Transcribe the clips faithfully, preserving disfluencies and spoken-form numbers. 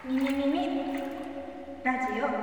みみみみラジオ。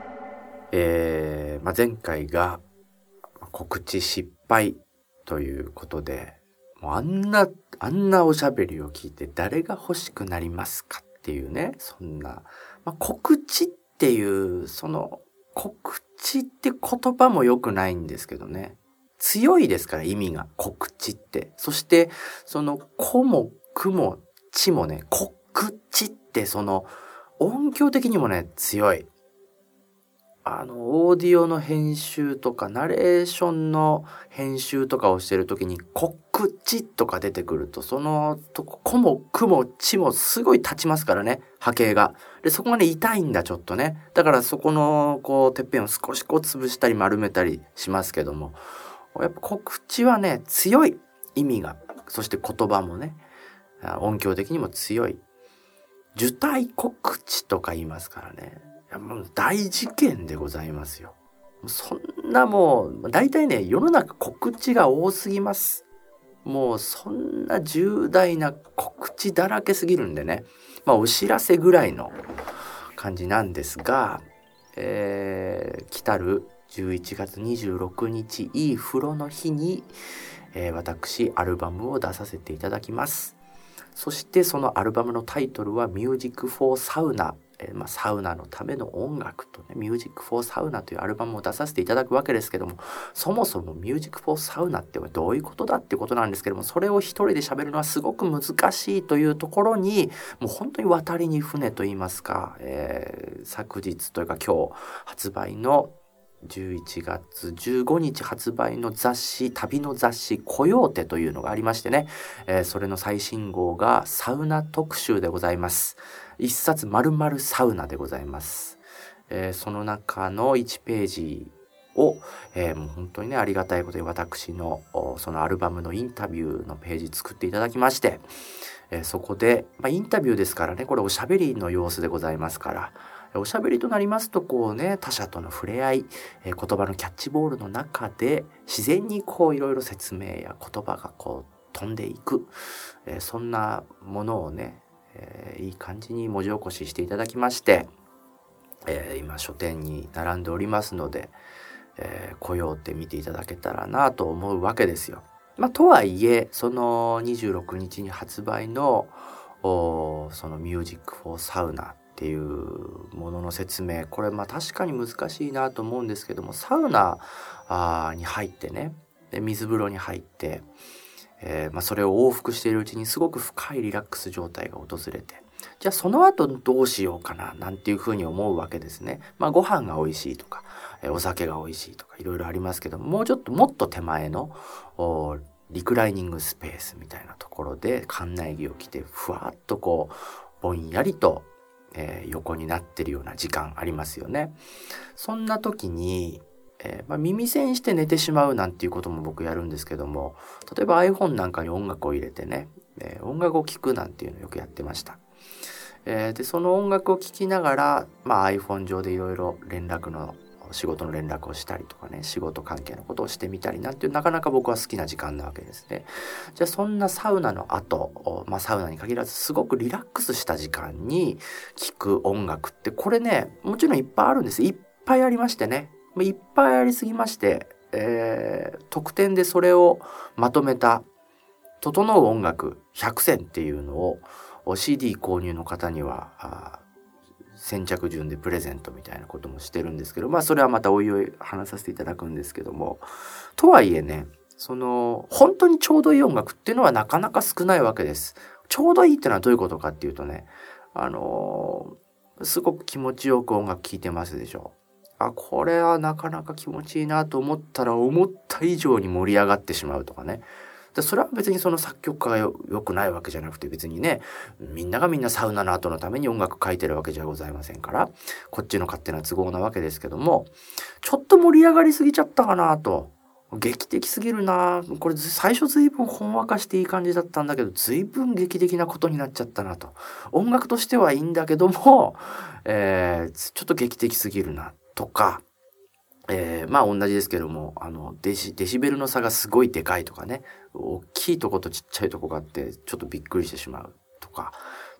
えーまあ、前回が告知失敗ということで、もうあんなあんなおしゃべりを聞いて誰が欲しくなりますかっていうね、そんな、まあ、告知っていうその告知って言葉も良くないんですけどね、強いですから意味が告知って。そしてその子もくもちもね、告知ってその音響的にもね強い。あのオーディオの編集とかナレーションの編集とかをしてるときに告知とか出てくると、そのとこ子もくもちもすごい立ちますからね、波形が。でそこがね痛いんだちょっとね。だからそこのこうてっぺんを少しこう潰したり丸めたりしますけども、やっぱ告知はね強い意味が、そして言葉もね音響的にも強い。受胎告知とか言いますからね。いやもう大事件でございますよ。そんなもう大体ね世の中告知が多すぎます。もうそんな重大な告知だらけすぎるんでね、まあお知らせぐらいの感じなんですが、えー、来たるじゅういちがつにじゅうろくにちいい風呂の日に、えー、私アルバムを出させていただきます。そしてそのアルバムのタイトルは Music for Sauna、えーまあ、サウナのための音楽とね Music for Sauna というアルバムを出させていただくわけですけども、そもそも Music for Sauna ってどういうことだっていうことなんですけども、それを一人で喋るのはすごく難しいというところに、もう本当に渡りに船といいますか、えー、昨日というか今日発売のじゅういちがつじゅうごにち発売の雑誌、旅の雑誌コヨーテというのがありましてね、えー、それの最新号がサウナ特集でございます。一冊丸々サウナでございます。えー、その中のいちページを、えー、もう本当にねありがたいことで私のそのアルバムのインタビューのページ作っていただきまして、えー、そこで、まあ、インタビューですからね、これおしゃべりの様子でございますから、おしゃべりとなりますとこうね他者との触れ合い、えー、言葉のキャッチボールの中で自然にこういろいろ説明や言葉がこう飛んでいく、えー、そんなものをね、えー、いい感じに文字起こししていただきまして、えー、今書店に並んでおりますので、えー、来ようって見ていただけたらなと思うわけですよ。まあ、とはいえそのにじゅうろくにちに発売のその Music for Saunaっていうものの説明、これまあ確かに難しいなと思うんですけども、サウナに入ってね、で水風呂に入って、えーまあ、それを往復しているうちにすごく深いリラックス状態が訪れて、じゃあその後どうしようかななんていうふうに思うわけですね。まあご飯が美味しいとか、えー、お酒が美味しいとかいろいろありますけども、もうちょっともっと手前のリクライニングスペースみたいなところで館内着を着てふわっとこうぼんやりと、えー、横になってるような時間ありますよね。そんな時に、えーまあ、耳栓して寝てしまうなんていうことも僕やるんですけども、例えば iPhone なんかに音楽を入れてね、えー、音楽を聴くなんていうのをよくやってました。えー、でその音楽を聴きながら、まあ、iPhone 上でいろいろ連絡の仕事の連絡をしたりとかね、仕事関係のことをしてみたりなんていう、なかなか僕は好きな時間なわけですね。じゃあそんなサウナの後、まあサウナに限らずすごくリラックスした時間に聴く音楽って、これねもちろんいっぱいあるんです。いっぱいありましてね、いっぱいありすぎまして、えー、特典でそれをまとめた整う音楽ひゃくせんっていうのを シーディー 購入の方には先着順でプレゼントみたいなこともしてるんですけど、まあそれはまたおいおい話させていただくんですけども、とはいえね、その本当にちょうどいい音楽っていうのはなかなか少ないわけです。ちょうどいいっていうのはどういうことかっていうとね、あのー、すごく気持ちよく音楽聴いてますでしょ。あ、これはなかなか気持ちいいなと思ったら思った以上に盛り上がってしまうとかね。それは別にその作曲家がよ良くないわけじゃなくて、別にねみんながみんなサウナの後のために音楽書いてるわけじゃございませんから、こっちの勝手な都合なわけですけども、ちょっと盛り上がりすぎちゃったかなと、劇的すぎるな、これ最初随分ほんわかしていい感じだったんだけど随分劇的なことになっちゃったなと、音楽としてはいいんだけども、えー、ちょっと劇的すぎるなとか、えー、まあ同じですけども、あのデシ、デシベルの差がすごいでかいとかね、大きいとことちっちゃいとこがあってちょっとびっくりしてしまうとかっ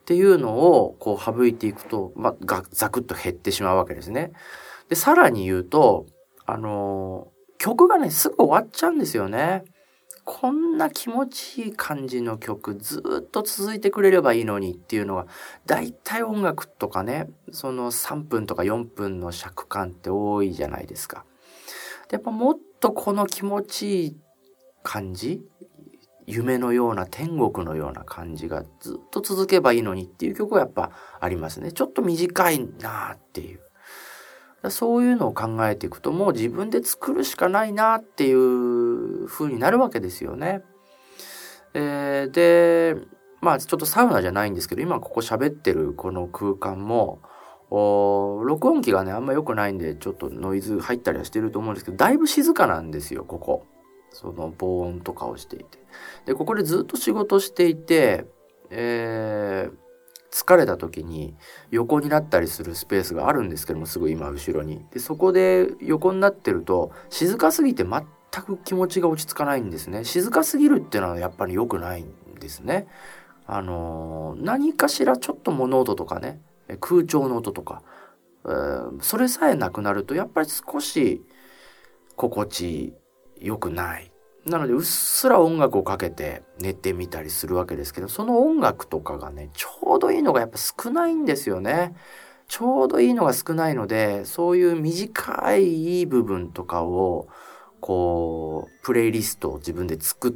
っていうのをこう省いていくと、まあ、がザクッと減ってしまうわけですね。で、さらに言うと、あのー、曲がね、すぐ終わっちゃうんですよね。こんな気持ちいい感じの曲ずっと続いてくれればいいのにっていうのは、だいたい音楽とかね、そのさんぷんとかよんぷんの尺感って多いじゃないですか。でやっぱもっとこの気持ちいい感じ、夢のような天国のような感じがずっと続けばいいのにっていう曲はやっぱありますね。ちょっと短いなっていう。そういうのを考えていくと、もう自分で作るしかないなっていう風になるわけですよね。えー、で、まあちょっとサウナじゃないんですけど、今ここ喋ってるこの空間も、録音機がねあんま良くないんでちょっとノイズ入ったりはしてると思うんですけど、だいぶ静かなんですよ、ここ。その防音とかをしていて。で、ここでずっと仕事していて、えー、疲れた時に横になったりするスペースがあるんですけども、すぐ今後ろに。で、そこで横になってると静かすぎて全く気持ちが落ち着かないんですね。静かすぎるっていうのはやっぱり良くないんですね。あのー、何かしらちょっと物音とかね、空調の音とか、えー、それさえなくなるとやっぱり少し心地良くない。なのでうっすら音楽をかけて寝てみたりするわけですけど、その音楽とかがねちょうどいいのがやっぱ少ないんですよね。ちょうどいいのが少ないので、そういう短い部分とかをこうプレイリストを自分で作って、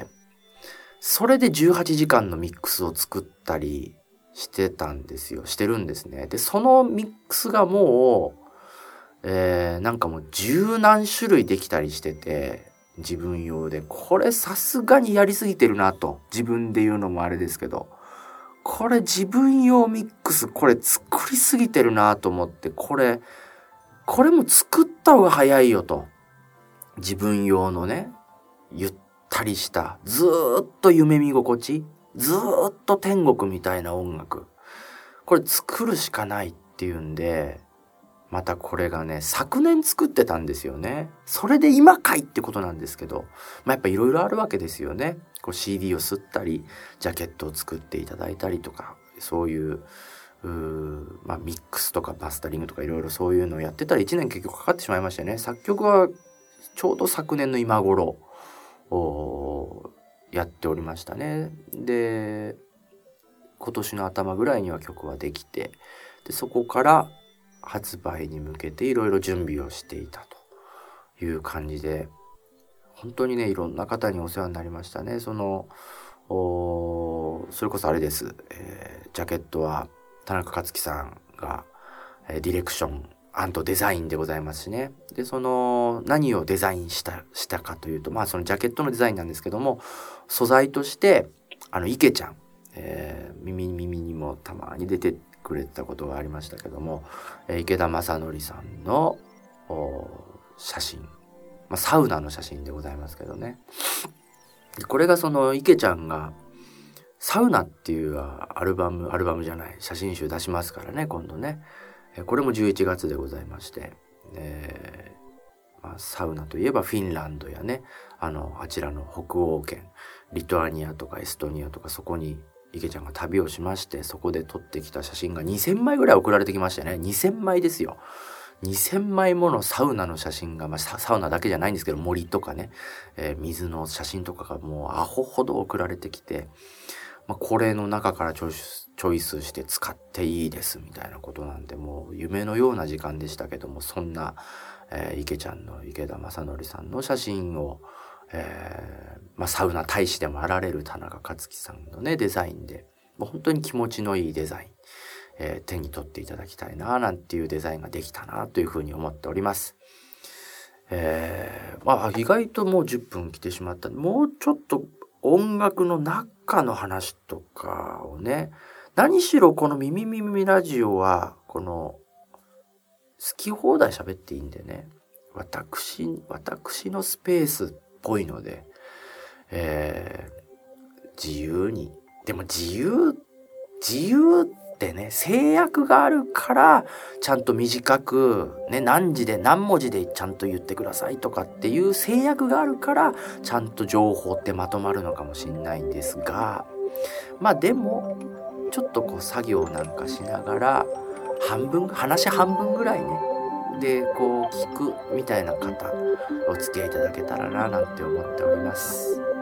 それでじゅうはちじかんのミックスを作ったりしてたんですよ。してるんですね。で、そのミックスがもう、えー、なんかもう十何種類できたりしてて、自分用で。これさすがにやりすぎてるなと。自分で言うのもあれですけど。これ自分用ミックス、これ作りすぎてるなと思って、これ、これも作った方が早いよと。自分用のね、ゆったりした、ずーっと夢見心地、ずーっと天国みたいな音楽。これ作るしかないっていうんで、またこれがね、昨年作ってたんですよね。それで今かいってことなんですけど、まあ、やっぱいろいろあるわけですよね。こう シーディー を吸ったり、ジャケットを作っていただいたりとか、そういう、うーまあ、ミックスとかマスタリングとかいろいろそういうのをやってたらいちねん結局かかってしまいましたよね。作曲はちょうど昨年の今頃やっておりましたね。で、今年の頭ぐらいには曲はできて、でそこから発売に向けていろいろ準備をしていたという感じで、本当にねいろんな方にお世話になりましたね。そのそれこそあれです、えー、ジャケットは田中克樹さんが、えー、ディレクション&デザインでございますしね。でその何をデザインしたしたかというと、まあそのジャケットのデザインなんですけども、素材としてあの池ちゃん、えー、耳耳にもたまに出てくれたことがありましたけども、えー、池田正則さんの写真、まあ、サウナの写真でございますけどね。これがその池ちゃんがサウナっていうアルバムアルバムじゃない写真集出しますからね、今度ね。これもじゅういちがつでございまして、えーまあ、サウナといえばフィンランドやね、あのあちらの北欧圏リトアニアとかエストニアとか、そこに池ちゃんが旅をしまして、そこで撮ってきた写真がにせんまいぐらい送られてきましたね。にせんまいですよ。にせんまいものサウナの写真が、まあ、サウナだけじゃないんですけど、森とかね、えー、水の写真とかがもうアホほど送られてきて、まあ、これの中からチョイス、チョイスして使っていいですみたいなことなんで、もう夢のような時間でしたけども、そんな、えー、池ちゃんの池田正則さんの写真を、えーまあ、サウナ大使でもあられる田中克樹さんのねデザインで、もう本当に気持ちのいいデザイン、えー、手に取っていただきたいななんていうデザインができたなというふうに思っております。えー、まあ意外ともうじゅっぷん来てしまった。もうちょっと音楽の中の話とかをね、何しろこの耳耳ラジオはこの好き放題喋っていいんでね、私私のスペースっぽいので、えー、自由に、でも自由自由ってね、制約があるからちゃんと短くね、何時で何文字でちゃんと言ってくださいとかっていう制約があるからちゃんと情報ってまとまるのかもしれないんですが、まあでもちょっとこう作業なんかしながら半分話半分ぐらいねでこう聞くみたいな方お付き合いいただけたらななんて思っております。